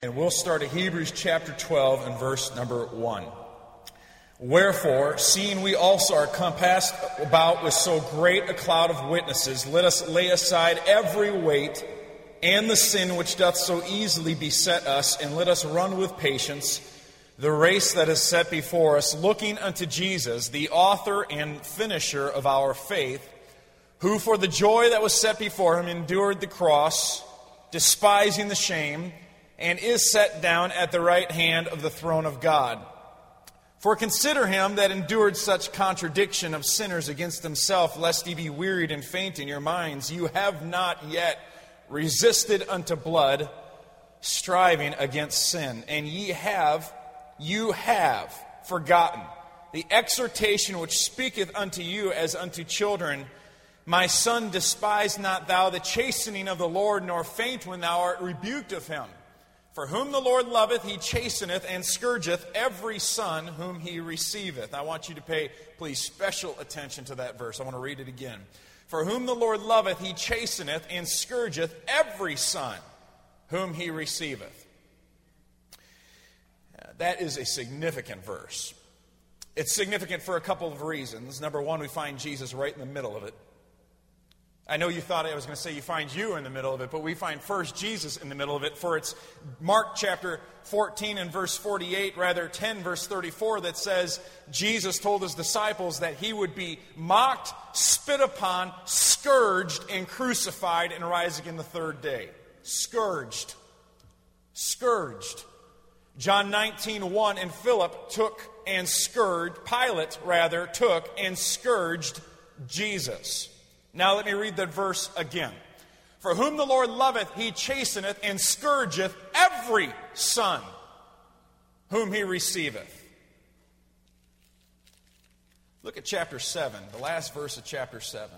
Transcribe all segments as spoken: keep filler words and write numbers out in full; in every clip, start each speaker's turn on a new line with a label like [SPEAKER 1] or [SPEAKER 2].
[SPEAKER 1] And we'll start at Hebrews chapter twelve and verse number one. Wherefore, seeing we also are compassed about with so great a cloud of witnesses, let us lay aside every weight and the sin which doth so easily beset us, and let us run with patience the race that is set before us, looking unto Jesus, the author and finisher of our faith, who for the joy that was set before him endured the cross, despising the shame, and is set down at the right hand of the throne of God. For consider him that endured such contradiction of sinners against himself, lest ye be wearied and faint in your minds. You have not yet resisted unto blood, striving against sin. And ye have, you have forgotten the exhortation which speaketh unto you as unto children. My son, despise not thou the chastening of the Lord, nor faint when thou art rebuked of him. For whom the Lord loveth, he chasteneth and scourgeth every son whom he receiveth. I want you to pay, please, special attention to that verse. I want to read it again. For whom the Lord loveth, he chasteneth and scourgeth every son whom he receiveth. That is a significant verse. It's significant for a couple of reasons. Number one, we find Jesus right in the middle of it. I know you thought I was going to say you find you in the middle of it, but we find first Jesus in the middle of it. For it's Mark chapter fourteen and verse forty-eight, rather ten verse thirty-four, that says Jesus told his disciples that he would be mocked, spit upon, scourged, and crucified, and rise again the third day. Scourged. Scourged. John nineteen one, and Philip took and scourged, Pilate rather, took and scourged Jesus. Now let me read that verse again. For whom the Lord loveth, he chasteneth and scourgeth every son whom he receiveth. Look at chapter seven, the last verse of chapter seven.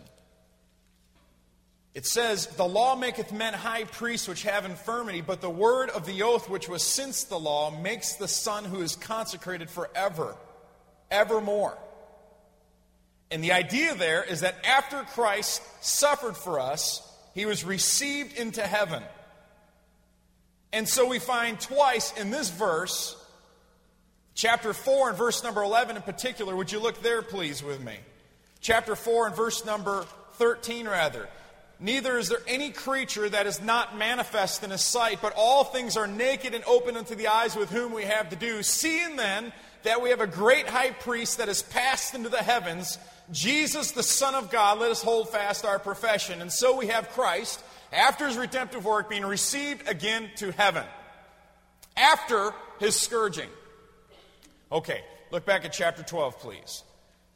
[SPEAKER 1] It says, the law maketh men high priests which have infirmity, but the word of the oath which was since the law makes the Son who is consecrated forever, evermore. And the idea there is that after Christ suffered for us, he was received into heaven. And so we find twice in this verse, chapter four and verse number eleven in particular. Would you look there, please, with me? Chapter four and verse number thirteen, rather. Neither is there any creature that is not manifest in his sight, but all things are naked and open unto the eyes with whom we have to do. Seeing then that we have a great high priest that is passed into the heavens, Jesus, the Son of God, let us hold fast our profession. And so we have Christ, after his redemptive work, being received again to heaven. After his scourging. Okay, look back at chapter twelve, please.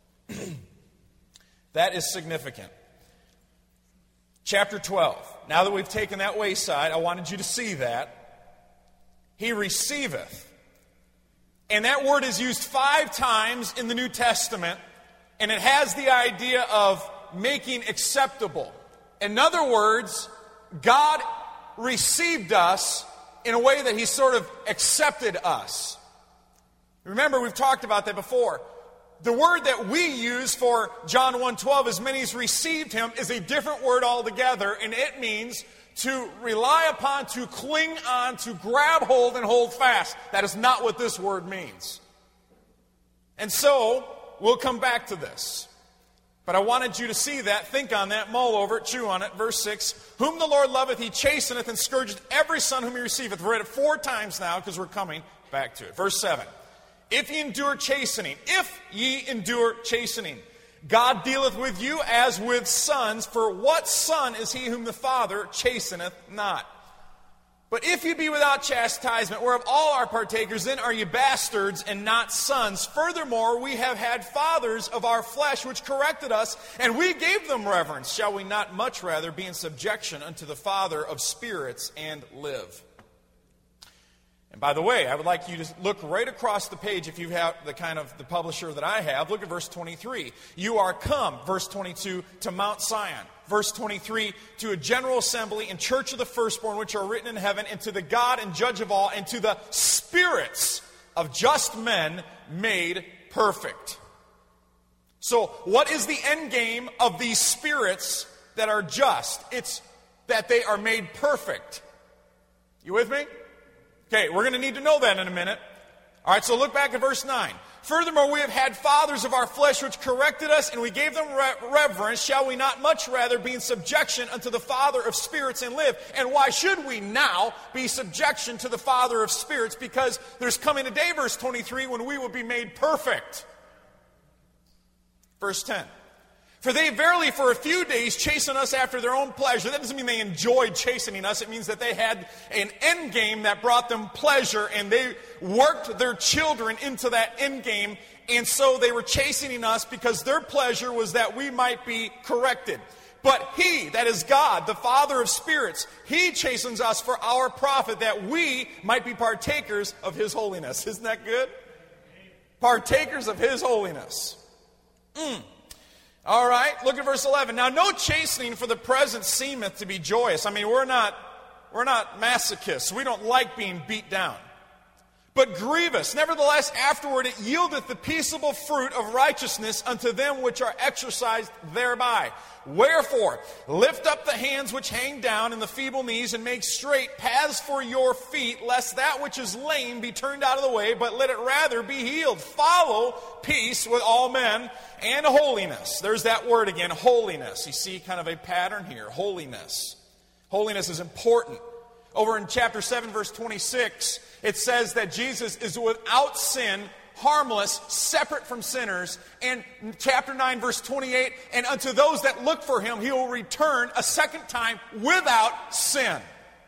[SPEAKER 1] That is significant. Chapter twelve. Now that we've taken that wayside, I wanted you to see that. He receiveth. And that word is used five times in the New Testament. And it has the idea of making acceptable. In other words, God received us in a way that he sort of accepted us. Remember, we've talked about that before. The word that we use for John one twelve, as many as received him, is a different word altogether. And it means to rely upon, to cling on, to grab hold and hold fast. That is not what this word means. And so, we'll come back to this. But I wanted you to see that, think on that, mull over it, chew on it. Verse six, whom the Lord loveth, he chasteneth and scourgeth every son whom he receiveth. We've read it four times now because we're coming back to it. Verse seven, if ye endure chastening, if ye endure chastening, God dealeth with you as with sons, for what son is he whom the Father chasteneth not? But if you be without chastisement, whereof all are partakers, then are ye bastards and not sons. Furthermore, we have had fathers of our flesh which corrected us, and we gave them reverence. Shall we not much rather be in subjection unto the Father of spirits and live? And by the way, I would like you to look right across the page if you have the kind of the publisher that I have. Look at verse twenty-three. You are come, verse twenty-two, to Mount Zion. Verse twenty-three, to a general assembly and church of the firstborn which are written in heaven, and to the God and judge of all, and to the spirits of just men made perfect. So, what is the end game of these spirits that are just? It's that they are made perfect. You with me? Okay, we're going to need to know that in a minute. All right, so look back at verse nine. Furthermore, we have had fathers of our flesh which corrected us, and we gave them re- reverence. Shall we not much rather be in subjection unto the Father of spirits and live? And why should we now be subjection to the Father of spirits? Because there's coming a day, verse twenty-three, when we will be made perfect. Verse ten. For they verily for a few days chasten us after their own pleasure. That doesn't mean they enjoyed chastening us. It means that they had an end game that brought them pleasure, and they worked their children into that end game. And so they were chastening us because their pleasure was that we might be corrected. But He, that is God, the Father of spirits, He chastens us for our profit, that we might be partakers of His holiness. Isn't that good? Partakers of His holiness. Mm. All right, look at verse eleven. Now, no chastening for the present seemeth to be joyous. I mean, we're not, we're not masochists. We don't like being beat down. But grievous. Nevertheless, afterward it yieldeth the peaceable fruit of righteousness unto them which are exercised thereby. Wherefore, lift up the hands which hang down and the feeble knees, and make straight paths for your feet, lest that which is lame be turned out of the way, but let it rather be healed. Follow peace with all men and holiness. There's that word again, holiness. You see kind of a pattern here, holiness. Holiness is important. Over in chapter seven, verse twenty-six, it says that Jesus is without sin, harmless, separate from sinners. And chapter nine, verse twenty-eight, and unto those that look for Him, He will return a second time without sin.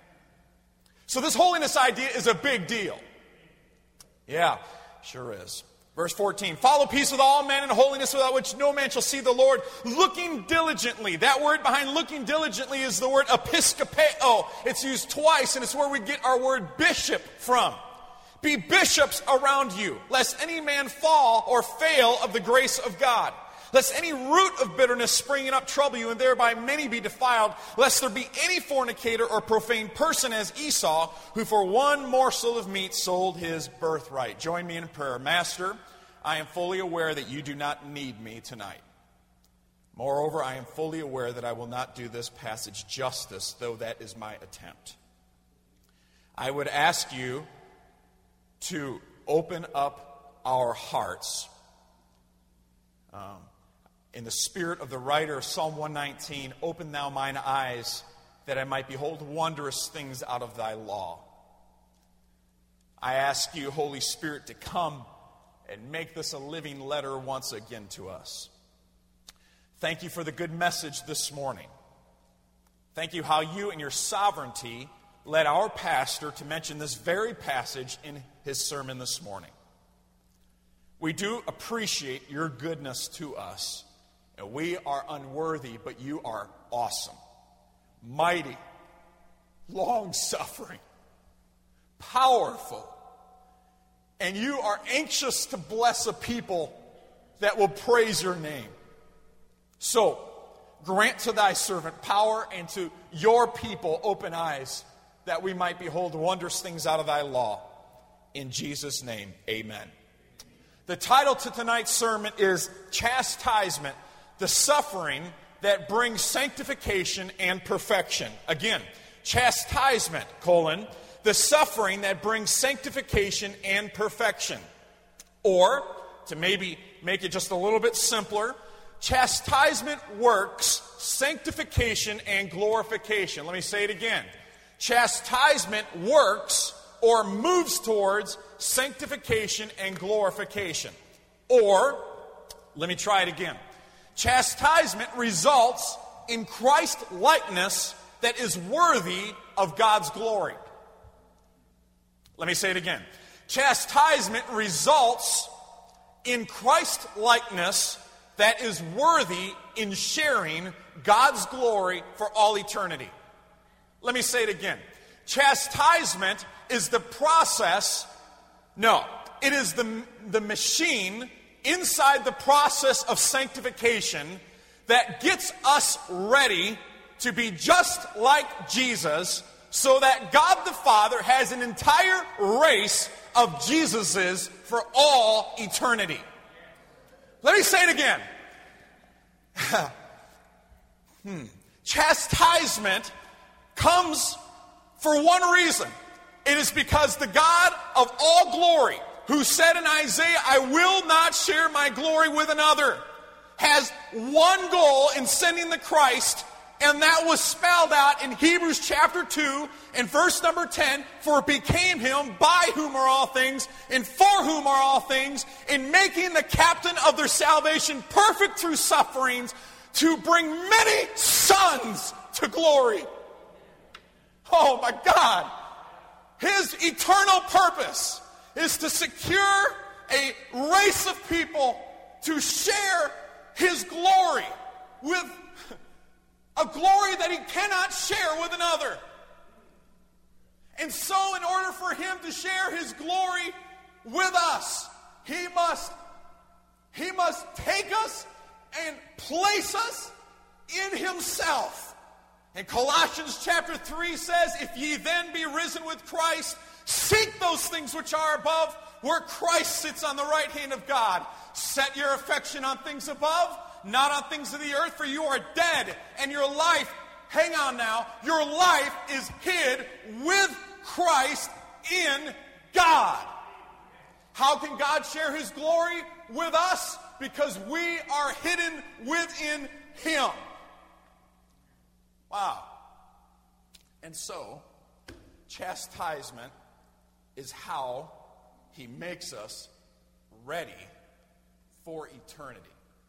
[SPEAKER 1] So this holiness idea is a big deal. Yeah, sure is. Verse fourteen, follow peace with all men and holiness, without which no man shall see the Lord, looking diligently. That word behind looking diligently is the word episkopeo. It's used twice, and it's where we get our word bishop from. Be bishops around you, lest any man fall or fail of the grace of God. Lest any root of bitterness springing up trouble you, and thereby many be defiled. Lest there be any fornicator or profane person as Esau, who for one morsel of meat sold his birthright. Join me in prayer. Master, I am fully aware that you do not need me tonight. Moreover, I am fully aware that I will not do this passage justice, though that is my attempt. I would ask you to open up our hearts. Um, in the spirit of the writer of Psalm one nineteen, open thou mine eyes, that I might behold wondrous things out of thy law. I ask you, Holy Spirit, to come and make this a living letter once again to us. Thank you for the good message this morning. Thank you how you in your sovereignty led our pastor to mention this very passage in his sermon this morning. We do appreciate your goodness to us. And we are unworthy, but you are awesome, mighty, long-suffering, powerful. And you are anxious to bless a people that will praise your name. So, grant to thy servant power, and to your people open eyes, that we might behold wondrous things out of thy law. In Jesus' name, amen. The title to tonight's sermon is Chastisement, the Suffering that Brings Sanctification and Perfection. Again, chastisement, colon, the suffering that brings sanctification and perfection. Or, to maybe make it just a little bit simpler, chastisement works sanctification and glorification. Let me say it again. Chastisement works or moves towards sanctification and glorification. Or, let me try it again. Chastisement results in Christ-likeness that is worthy of God's glory. Let me say it again. Chastisement results in Christ-likeness that is worthy in sharing God's glory for all eternity. Let me say it again. Chastisement is the process, no, it is the, the machine inside the process of sanctification that gets us ready to be just like Jesus, so that God the Father has an entire race of Jesuses for all eternity. Let me say it again. hmm. Chastisement comes for one reason. It is because the God of all glory, who said in Isaiah, I will not share my glory with another, has one goal in sending the Christ, and that was spelled out in Hebrews chapter two and verse number ten, for it became him by whom are all things and for whom are all things, in making the captain of their salvation perfect through sufferings, to bring many sons to glory. Oh my God. His eternal purpose is to secure a race of people to share his glory with a glory that he cannot share with another. And so in order for him to share his glory with us, he must, he must take us and place us in himself. And Colossians chapter three says, if ye then be risen with Christ, seek those things which are above, where Christ sits on the right hand of God. Set your affection on things above, not on things of the earth, for you are dead, and your life, hang on now, your life is hid with Christ in God. How can God share his glory with us? Because we are hidden within him. Wow. And so, chastisement is how he makes us ready for eternity.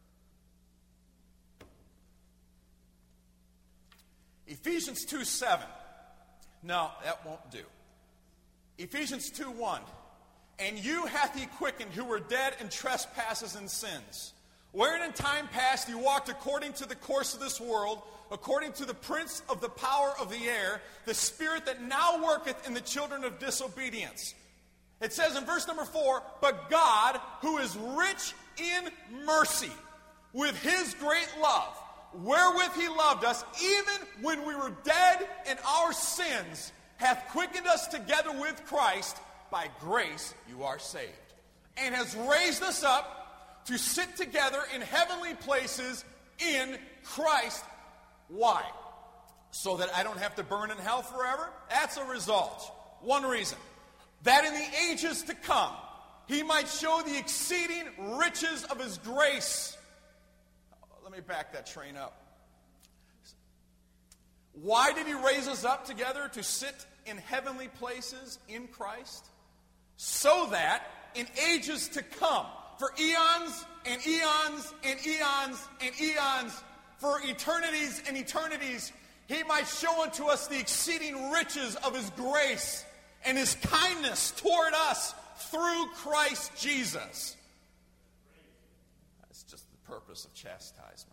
[SPEAKER 1] Ephesians two seven. No, that won't do. Ephesians two one. And you hath he quickened who were dead in trespasses and sins, wherein in time past you walked according to the course of this world, according to the prince of the power of the air, the spirit that now worketh in the children of disobedience. It says in verse number four, but God, who is rich in mercy, with his great love, wherewith he loved us, even when we were dead in our sins, hath quickened us together with Christ. By grace you are saved. And has raised us up to sit together in heavenly places in Christ. Why? So that I don't have to burn in hell forever? That's a result. One reason. That in the ages to come, he might show the exceeding riches of his grace. Let me back that train up. Why did he raise us up together to sit in heavenly places in Christ? So that in ages to come, for eons and eons and eons and eons, for eternities and eternities, he might show unto us the exceeding riches of his grace and his kindness toward us through Christ Jesus. That's just the purpose of chastisement.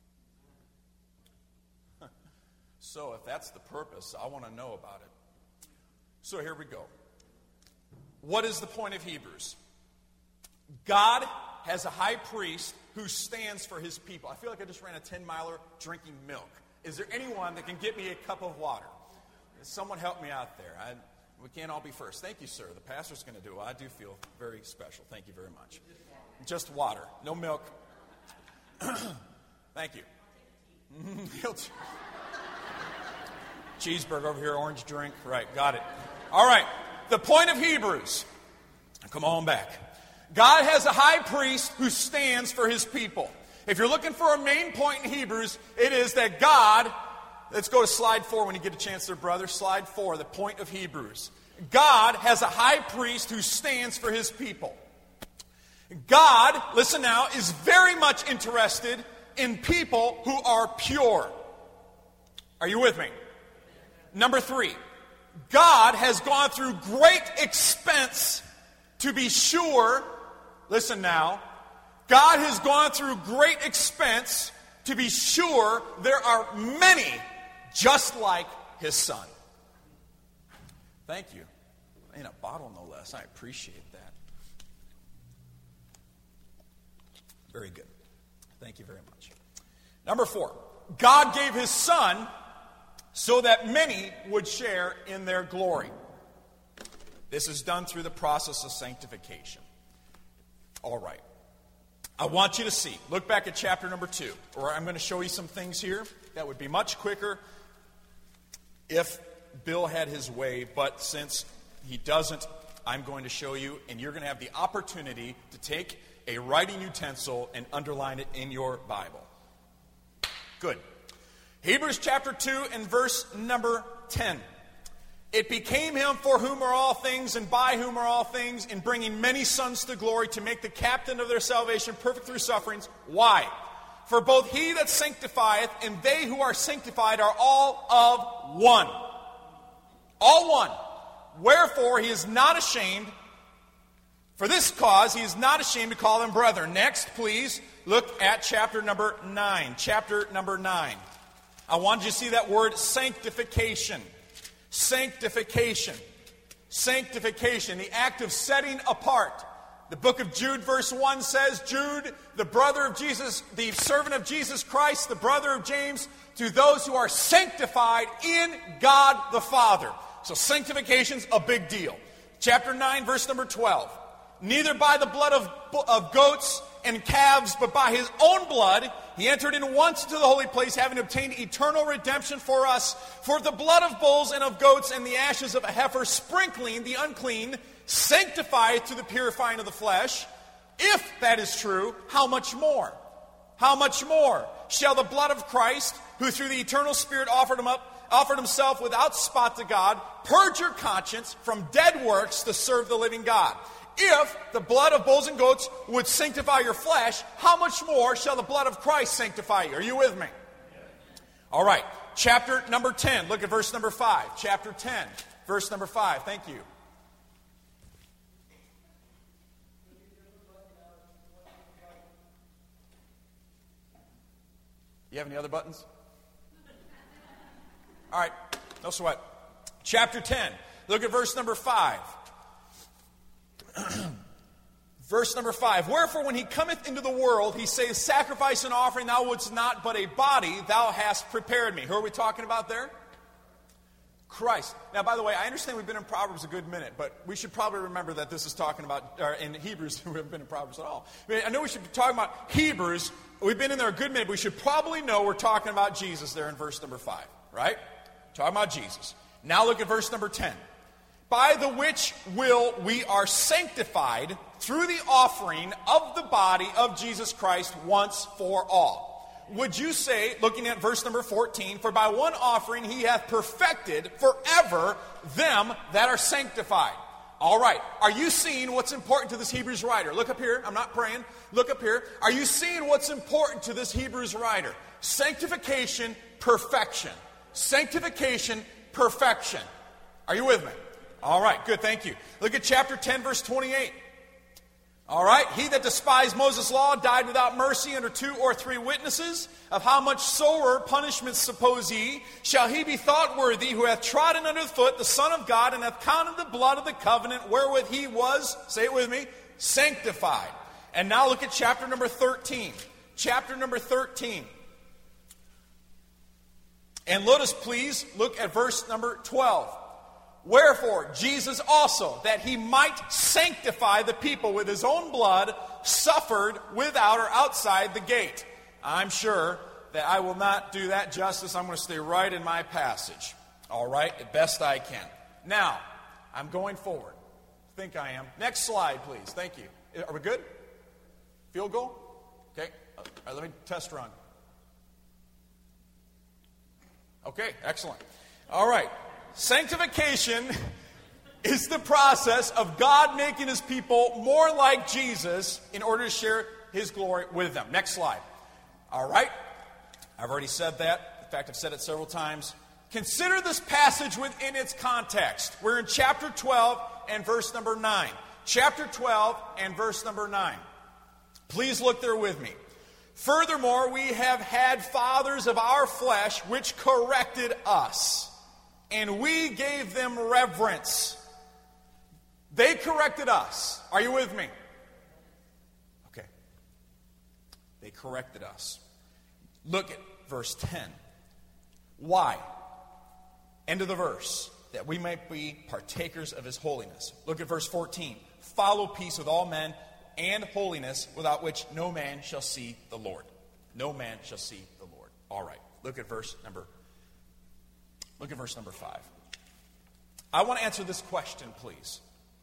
[SPEAKER 1] So if that's the purpose, I want to know about it. So here we go. What is the point of Hebrews? God has a high priest who stands for his people. I feel like I just ran a ten-miler drinking milk. Is there anyone that can get me a cup of water? Someone help me out there. I, we can't all be first. Thank you, sir. The pastor's going to do it. I do feel very special. Thank you very much. Just water. No milk. Thank you. Cheeseburger over here, orange drink. Right, got it. All right. The point of Hebrews. Come on back. God has a high priest who stands for his people. If you're looking for a main point in Hebrews, it is that God, let's go to slide four when you get a chance there, brother. Slide four, the point of Hebrews. God has a high priest who stands for his people. God, listen now, is very much interested in people who are pure. Are you with me? Number three, God has gone through great expense to be sure, listen now, God has gone through great expense to be sure there are many just like his son. Thank you. In a bottle, no less. I appreciate that. Very good. Thank you very much. Number four, God gave his son so that many would share in their glory. This is done through the process of sanctification. All right. I want you to see. Look back at chapter number two, or I'm going to show you some things here that would be much quicker if Bill had his way. But since he doesn't, I'm going to show you, and you're going to have the opportunity to take a writing utensil and underline it in your Bible. Good. Hebrews chapter two and verse number ten. It became him for whom are all things and by whom are all things, in bringing many sons to glory, to make the captain of their salvation perfect through sufferings. Why? For both he that sanctifieth and they who are sanctified are all of one. All one. Wherefore he is not ashamed. For this cause he is not ashamed to call them brethren. Next, please, look at chapter number nine. Chapter number nine. I wanted you to see that word sanctification. Sanctification. Sanctification. The act of setting apart. The book of Jude, verse one says, Jude, the brother of Jesus, the servant of Jesus Christ, the brother of James, to those who are sanctified in God the Father. So sanctification's a big deal. Chapter nine, verse number twelve. Neither by the blood of, of goats and calves, but by his own blood, he entered in once into the holy place, having obtained eternal redemption for us. For the blood of bulls and of goats and the ashes of a heifer, sprinkling the unclean, sanctifieth to the purifying of the flesh. If that is true, how much more? How much more shall the blood of Christ, who through the eternal Spirit offered him up, offered himself without spot to God, purge your conscience from dead works to serve the living God? If the blood of bulls and goats would sanctify your flesh, how much more shall the blood of Christ sanctify you? Are you with me? All right. Chapter number ten. Look at verse number five. Chapter ten, verse number five. Thank you. You have any other buttons? All right. No sweat. Chapter ten. Look at verse number five. Verse number five. Wherefore, when he cometh into the world, he saith, sacrifice and offering thou wouldst not, but a body thou hast prepared me. Who are we talking about there? Christ. Now, by the way, I understand we've been in Proverbs a good minute, but we should probably remember that this is talking about, or in Hebrews, we haven't been in Proverbs at all. I mean, I know we should be talking about Hebrews. We've been in there a good minute. We should probably know we're talking about Jesus there in verse number five, right? Talking about Jesus. Now look at verse number ten. By the which will we are sanctified through the offering of the body of Jesus Christ once for all. Would you say, looking at verse number fourteen, for by one offering he hath perfected forever them that are sanctified. All right. Are you seeing what's important to this Hebrews writer? Look up here. I'm not praying. Look up here. Are you seeing what's important to this Hebrews writer? Sanctification, perfection. Sanctification, perfection. Are you with me? All right, good, thank you. Look at chapter ten, verse twenty-eight. All right, he that despised Moses' law died without mercy under two or three witnesses. Of how much sorer punishment, suppose ye, shall he be thought worthy, who hath trodden under the foot the Son of God, and hath counted the blood of the covenant wherewith he was, say it with me, sanctified. And now look at chapter number thirteen. Chapter number thirteen. And let us please look at verse number twelve. Wherefore, Jesus also, that he might sanctify the people with his own blood, suffered without or outside the gate. I'm sure that I will not do that justice. I'm going to stay right in my passage. All right, the best I can. Now, I'm going forward. I think I am. Next slide, please. Thank you. Are we good? Field goal? Okay. All right, let me test run. Okay, excellent. All right. Sanctification is the process of God making his people more like Jesus in order to share his glory with them. Next slide. All right. I've already said that. In fact, I've said it several times. Consider this passage within its context. We're in chapter twelve and verse number nine. Chapter twelve and verse number nine. Please look there with me. Furthermore, we have had fathers of our flesh which corrected us, and we gave them reverence. They corrected us. Are you with me? Okay. They corrected us. Look at verse ten. Why? End of the verse. That we might be partakers of his holiness. Look at verse fourteen. Follow peace with all men and holiness, without which no man shall see the Lord. No man shall see the Lord. All right. Look at verse number Look at verse number five. I want to answer this question, please.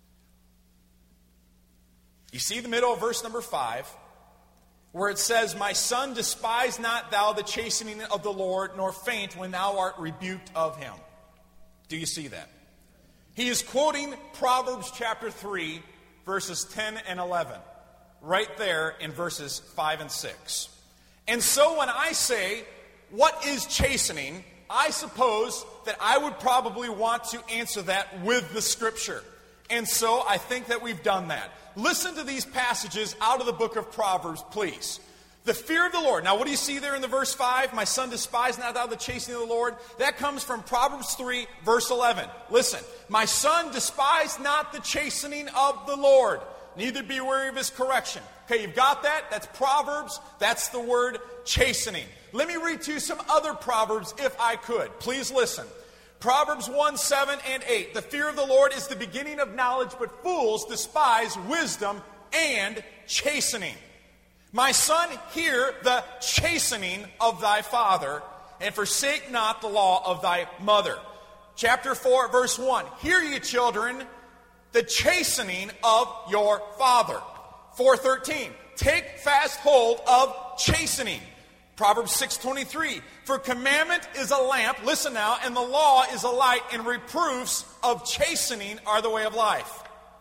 [SPEAKER 1] You see the middle of verse number five, where it says, "My son, despise not thou the chastening of the Lord, nor faint when thou art rebuked of him." Do you see that? He is quoting Proverbs chapter three, verses ten and eleven, right there in verses five and six. And so when I say, what is chastening, I suppose that I would probably want to answer that with the Scripture. And so I think that we've done that. Listen to these passages out of the book of Proverbs, please. The fear of the Lord. Now, what do you see there in the verse five? "My son, despise not thou the chastening of the Lord." That comes from Proverbs three, verse eleven. Listen. "My son, despise not the chastening of the Lord, neither be weary of his correction." Okay, you've got that? That's Proverbs. That's the word chastening. Let me read to you some other Proverbs if I could. Please listen. Proverbs one, seven, and eight. "The fear of the Lord is the beginning of knowledge, but fools despise wisdom and chastening. My son, hear the chastening of thy father, and forsake not the law of thy mother." Chapter four, verse one. "Hear ye, children, the chastening of your father." four thirteen. "Take fast hold of chastening." Proverbs six twenty-three. "For commandment is a lamp," listen now, "and the law is a light, and reproofs of chastening are the way of life."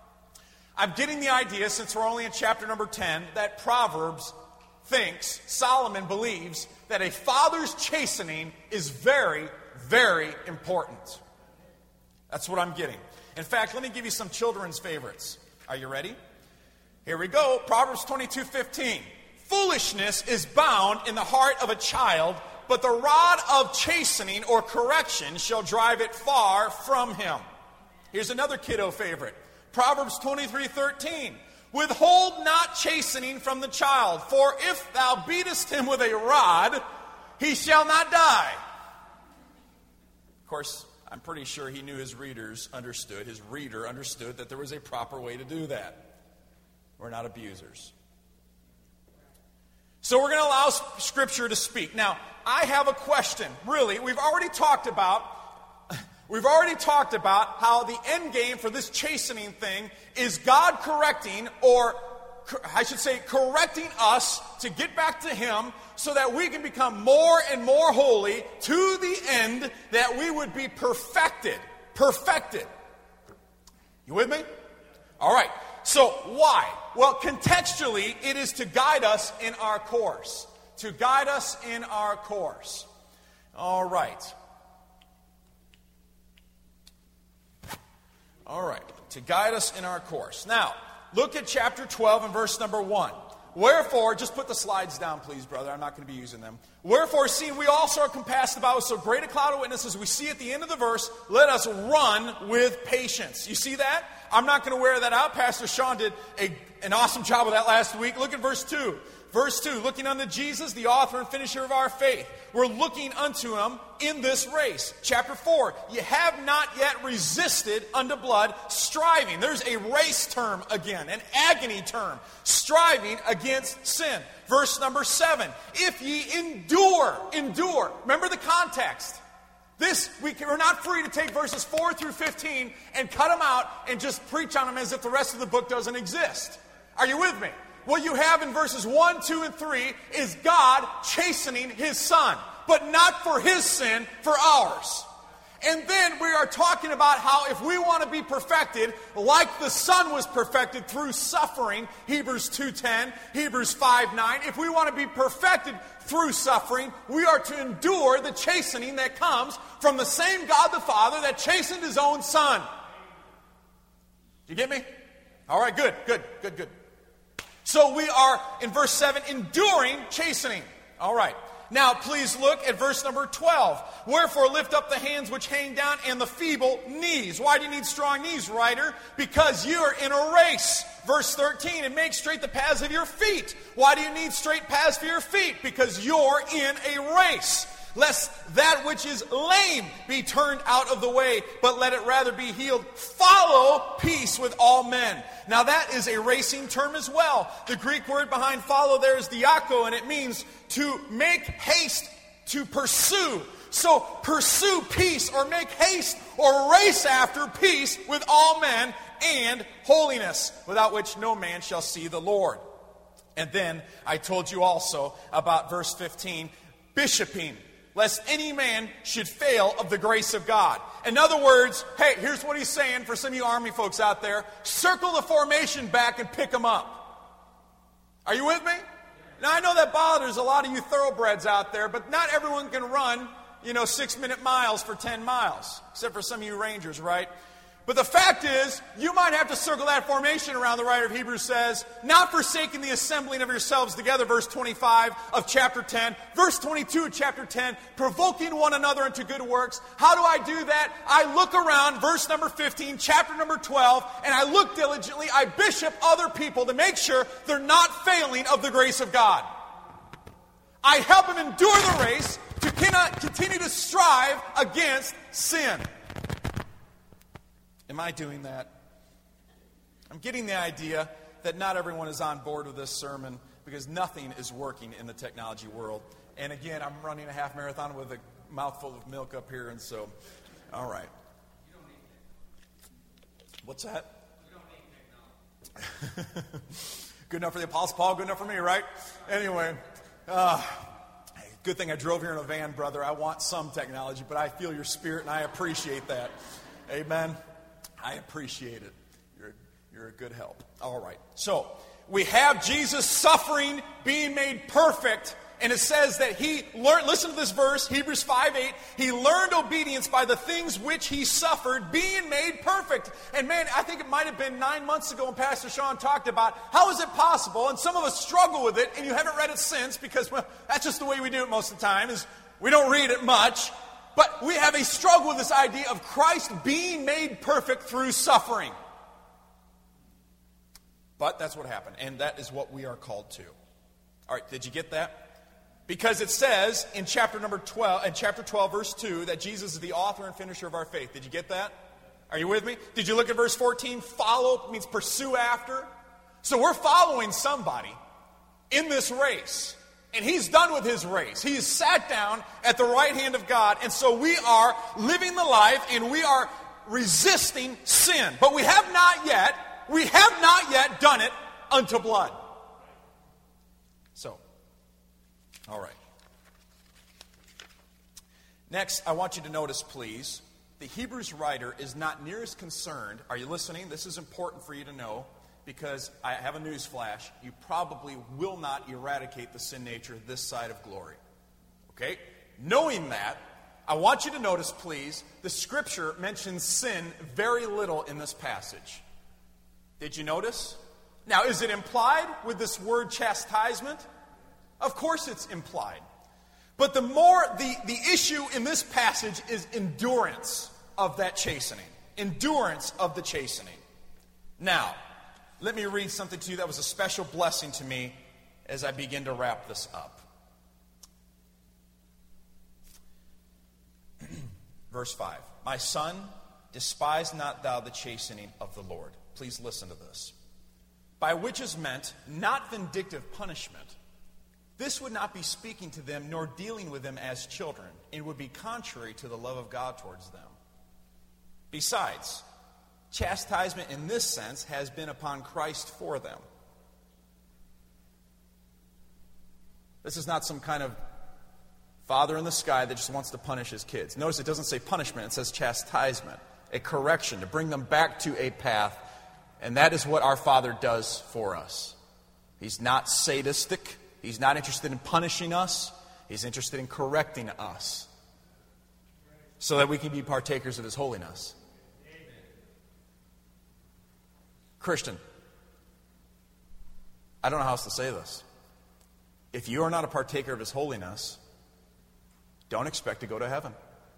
[SPEAKER 1] I'm getting the idea, since we're only in chapter number ten, that Proverbs thinks, Solomon believes, that a father's chastening is very, very important. That's what I'm getting. In fact, let me give you some children's favorites. Are you ready? Here we go. Proverbs twenty-two fifteen. "Foolishness is bound in the heart of a child, but the rod of chastening or correction shall drive it far from him." Here's another kiddo favorite. Proverbs twenty-three thirteen. "Withhold not chastening from the child, for if thou beatest him with a rod, he shall not die." Of course, I'm pretty sure he knew his readers understood, his reader understood that there was a proper way to do that. We're not abusers. So we're going to allow Scripture to speak. Now, I have a question. Really, we've already talked about we've already talked about how the end game for this chastening thing is God correcting, or I should say correcting us to get back to Him so that we can become more and more holy to the end that we would be perfected. Perfected. You with me? All right. So why? Well, contextually, it is to guide us in our course. To guide us in our course. All right. All right. To guide us in our course. Now, look at chapter twelve and verse number one. "Wherefore," just put the slides down, please, brother. I'm not going to be using them. "Wherefore, seeing we also are compassed about with so great a cloud of witnesses," we see at the end of the verse, "let us run with patience." You see that? I'm not going to wear that out. Pastor Sean did a, an awesome job of that last week. Look at verse two. Verse two, "Looking unto Jesus, the author and finisher of our faith." We're looking unto Him in this race. Chapter four, "You have not yet resisted unto blood, striving." There's a race term again, an agony term. Striving against sin. Verse number seven, "If ye endure," endure. Remember the context. This, we can, we're not free to take verses four through fifteen and cut them out and just preach on them as if the rest of the book doesn't exist. Are you with me? What you have in verses one, two, and three is God chastening His Son, but not for His sin, for ours. And then we are talking about how if we want to be perfected, like the Son was perfected through suffering, Hebrews two ten, Hebrews five nine, if we want to be perfected through suffering, we are to endure the chastening that comes from the same God the Father that chastened His own Son. You get me? All right, good, good, good, good. So we are, in verse seven, enduring chastening. All right. Now, please look at verse number twelve. "Wherefore lift up the hands which hang down and the feeble knees." Why do you need strong knees, writer? Because you are in a race. Verse thirteen, "And make straight the paths of your feet." Why do you need straight paths for your feet? Because you're in a race. "Lest that which is lame be turned out of the way, but let it rather be healed. Follow peace with all men." Now that is a racing term as well. The Greek word behind follow there is diako, and it means to make haste, to pursue, So pursue peace, or make haste, or race after peace with all men and holiness, without which no man shall see the Lord. And then I told you also about verse fifteen, bishoping, lest any man should fail of the grace of God. In other words, hey, here's what he's saying for some of you Army folks out there. Circle the formation back and pick them up. Are you with me? Now, I know that bothers a lot of you thoroughbreds out there, but not everyone can run, you know, six-minute miles for ten miles, except for some of you Rangers, right? But the fact is, you might have to circle that formation around, the writer of Hebrews says, not forsaking the assembling of yourselves together, verse twenty-five of chapter ten. Verse twenty-two of chapter ten, provoking one another into good works. How do I do that? I look around, verse number fifteen, chapter number twelve, and I look diligently. I bishop other people to make sure they're not failing of the grace of God. I help them endure the race to cannot continue to strive against sin. Am I doing that? I'm getting the idea that not everyone is on board with this sermon because nothing is working in the technology world. And again, I'm running a half marathon with a mouthful of milk up here, and so, all right.
[SPEAKER 2] You don't need
[SPEAKER 1] What's that?
[SPEAKER 2] You don't need technology.
[SPEAKER 1] Good enough for the Apostle Paul, good enough for me, right? Anyway, uh, good thing I drove here in a van, brother. I want some technology, but I feel your spirit, and I appreciate that. Amen. I appreciate it. You're, you're a good help. All right. So, we have Jesus suffering, being made perfect. And it says that he learned, listen to this verse, Hebrews five eight, he learned obedience by the things which he suffered, being made perfect. And man, I think it might have been nine months ago when Pastor Sean talked about how is it possible, and some of us struggle with it, and you haven't read it since because, well, that's just the way we do it most of the time, is we don't read it much. But we have a struggle with this idea of Christ being made perfect through suffering. But that's what happened, and that is what we are called to. All right, did you get that? Because it says in chapter number twelve, in chapter twelve, verse two, that Jesus is the author and finisher of our faith. Did you get that? Are you with me? Did you look at verse fourteen? Follow means pursue after. So we're following somebody in this race. And he's done with his race. He's sat down at the right hand of God. And so we are living the life and we are resisting sin. But we have not yet, we have not yet done it unto blood. So, all right. Next, I want you to notice, please, the Hebrews writer is not near as concerned. Are you listening? This is important for you to know. Because I have a news flash, you probably will not eradicate the sin nature this side of glory. Okay? Knowing that, I want you to notice, please, the Scripture mentions sin very little in this passage. Did you notice? Now, is it implied with this word chastisement? Of course it's implied. But the more, the, the issue in this passage is endurance of that chastening. Endurance of the chastening. Now, let me read something to you that was a special blessing to me as I begin to wrap this up. Verse five. My son, despise not thou the chastening of the Lord. Please listen to this. By which is meant not vindictive punishment. This would not be speaking to them nor dealing with them as children. It would be contrary to the love of God towards them. Besides, chastisement in this sense has been upon Christ for them. This is not some kind of father in the sky that just wants to punish his kids. Notice it doesn't say punishment, it says chastisement, a correction, to bring them back to a path. And that is what our Father does for us. He's not sadistic. He's not interested in punishing us. He's interested in correcting us so that we can be partakers of His holiness. Christian, I don't know how else to say this. If you are not a partaker of His holiness, don't expect to go to heaven.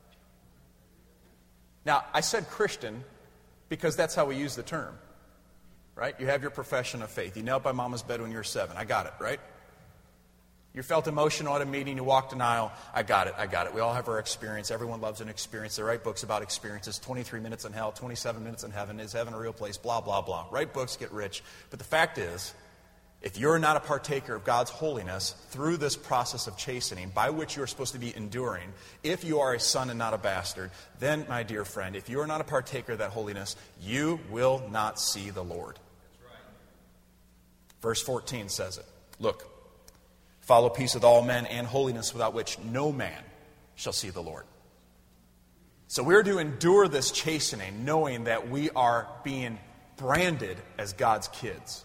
[SPEAKER 1] Now, I said Christian because that's how we use the term. Right? You have your profession of faith. You knelt by mama's bed when you were seven. I got it, right? You felt emotional at a meeting, you walked an aisle. I got it, I got it. We all have our experience. Everyone loves an experience. They write books about experiences. twenty-three minutes in hell, twenty-seven minutes in heaven. Is heaven a real place? Blah, blah, blah. Write books, get rich. But the fact is, If you're not a partaker of God's holiness through this process of chastening by which you're supposed to be enduring, if you are a son and not a bastard, then, my dear friend, if you are not a partaker of that holiness, you will not see the Lord.
[SPEAKER 2] That's right.
[SPEAKER 1] Verse fourteen says it. Look, follow peace with all men and holiness, without which no man shall see the Lord. So we're to endure this chastening knowing that we are being branded as God's kids.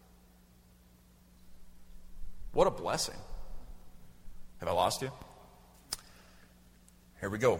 [SPEAKER 1] What a blessing. Have I lost you? Here we go.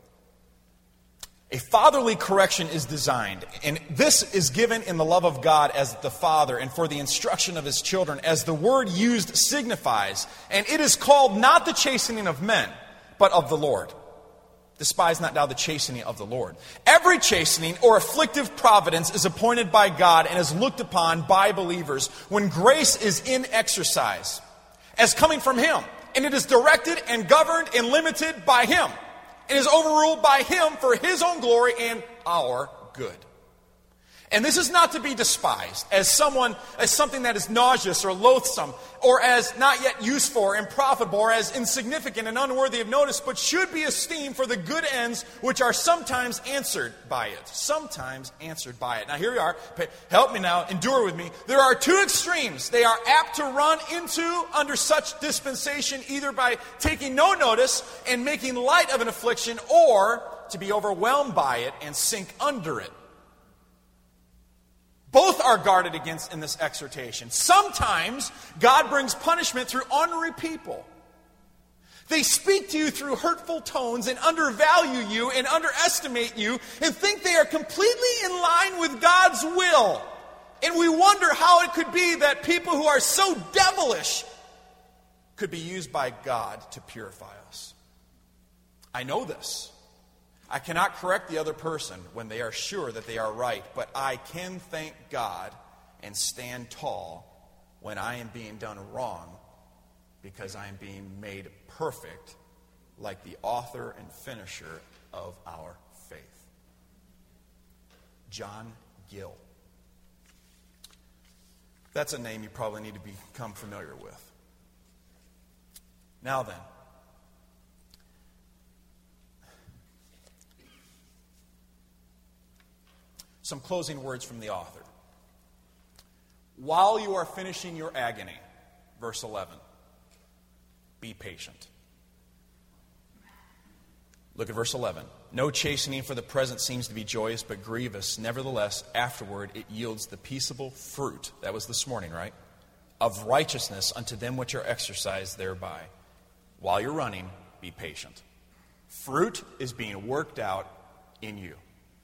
[SPEAKER 1] A fatherly correction is designed, and this is given in the love of God as the Father and for the instruction of His children, as the word used signifies. And it is called not the chastening of men, but of the Lord. Despise not thou the chastening of the Lord. Every chastening or afflictive providence is appointed by God and is looked upon by believers when grace is in exercise, as coming from Him. And it is directed and governed and limited by Him. It is overruled by Him for His own glory and our good. And this is not to be despised as someone, as something that is nauseous or loathsome, or as not yet useful or unprofitable, or as insignificant and unworthy of notice, but should be esteemed for the good ends which are sometimes answered by it. Sometimes answered by it. Now here we are. Help me now. Endure with me. There are two extremes. They are apt to run into under such dispensation, either by taking no notice and making light of an affliction, or to be overwhelmed by it and sink under it. Both are guarded against in this exhortation. Sometimes God brings punishment through ornery people. They speak to you through hurtful tones and undervalue you and underestimate you and think they are completely in line with God's will. And we wonder how it could be that people who are so devilish could be used by God to purify us. I know this. I cannot correct the other person when they are sure that they are right, but I can thank God and stand tall when I am being done wrong, because I am being made perfect like the author and finisher of our faith. John Gill. That's a name you probably need to become familiar with. Now then, some closing words from the author. While you are finishing your agony, verse eleven, be patient. Look at verse eleven. No chastening for the present seems to be joyous, but grievous. Nevertheless, afterward it yields the peaceable fruit, that was this morning, right, of righteousness unto them which are exercised thereby. While you're running, be patient. Fruit is being worked out in you.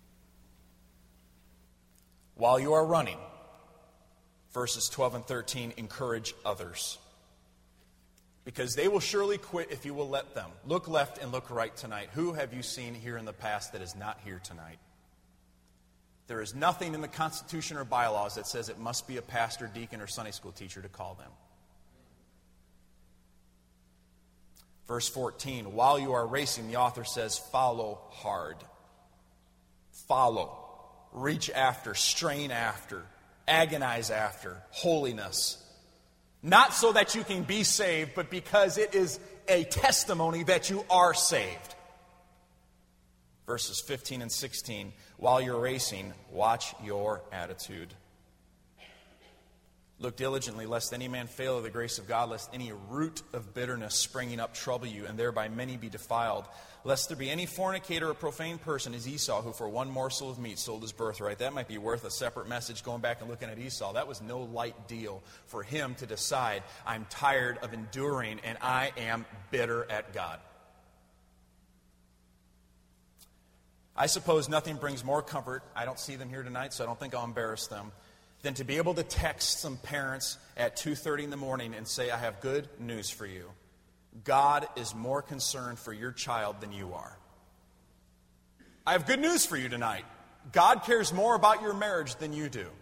[SPEAKER 1] While you are running, verses twelve and thirteen, encourage others, because they will surely quit if you will let them. Look left and look right tonight. Who have you seen here in the past that is not here tonight? There is nothing in the Constitution or bylaws that says it must be a pastor, deacon, or Sunday school teacher to call them. Verse fourteen, while you are racing, the author says, follow hard. Follow. Reach after, strain after, agonize after holiness. Not so that you can be saved, but because it is a testimony that you are saved. Verses fifteen and sixteen, while you're racing, watch your attitude. Look diligently, lest any man fail of the grace of God, lest any root of bitterness springing up trouble you, and thereby many be defiled. Lest there be any fornicator or profane person as Esau, who for one morsel of meat sold his birthright. That might be worth a separate message, going back and looking at Esau. That was no light deal for him to decide, I'm tired of enduring and I am bitter at God. I suppose nothing brings more comfort, I don't see them here tonight, so I don't think I'll embarrass them, than to be able to text some parents at two thirty in the morning and say, I have good news for you. God is more concerned for your child than you are. I have good news for you tonight. God cares more about your marriage than you do.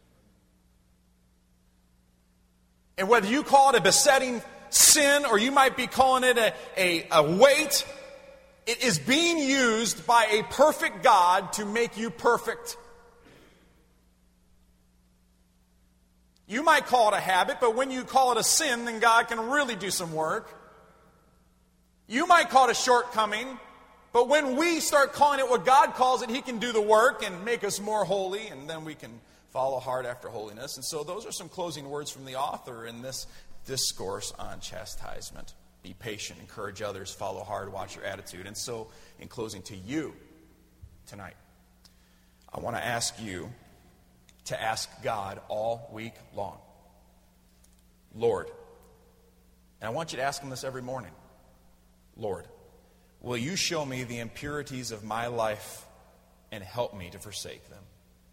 [SPEAKER 1] And whether you call it a besetting sin or you might be calling it a, a, a weight, it is being used by a perfect God to make you perfect. You might call it a habit, but when you call it a sin, then God can really do some work. You might call it a shortcoming, but when we start calling it what God calls it, He can do the work and make us more holy, and then we can follow hard after holiness. And so those are some closing words from the author in this discourse on chastisement. Be patient, encourage others, follow hard, watch your attitude. And so, in closing to you tonight, I want to ask you to ask God all week long, Lord, and I want you to ask Him this every morning, Lord, will you show me the impurities of my life and help me to forsake them?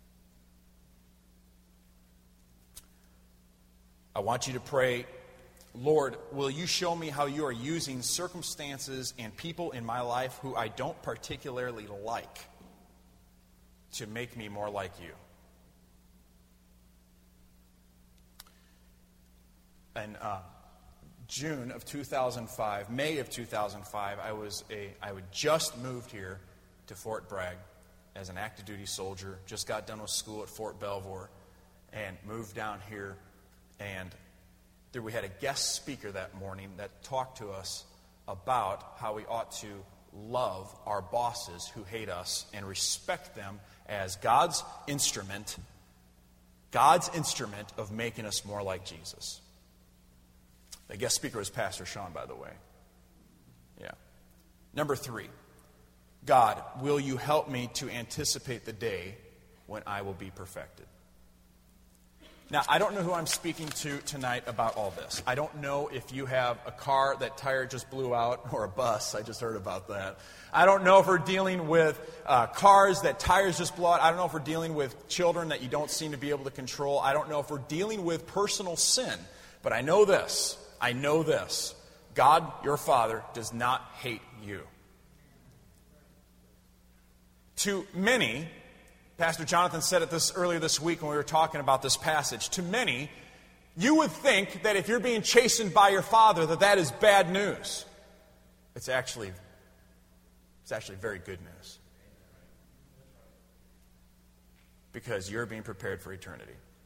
[SPEAKER 1] I want you to pray, Lord, will you show me how you are using circumstances and people in my life who I don't particularly like to make me more like you? In uh, June of two thousand five, May of two thousand five, I was a I would just moved here to Fort Bragg as an active duty soldier. Just got done with school at Fort Belvoir and moved down here. And there we had a guest speaker that morning that talked to us about how we ought to love our bosses who hate us and respect them as God's instrument, God's instrument of making us more like Jesus. The guest speaker was Pastor Sean, by the way. Yeah. Number three, God, will you help me to anticipate the day when I will be perfected? Now, I don't know who I'm speaking to tonight about all this. I don't know if you have a car that tire just blew out or a bus. I just heard about that. I don't know if we're dealing with uh, cars that tires just blow out. I don't know if we're dealing with children that you don't seem to be able to control. I don't know if we're dealing with personal sin. But I know this. I know this. God, your Father, does not hate you. To many, Pastor Jonathan said it this earlier this week when we were talking about this passage. To many, you would think that if you're being chastened by your father, that that is bad news. It's actually, it's actually very good news. Because you're being prepared for eternity.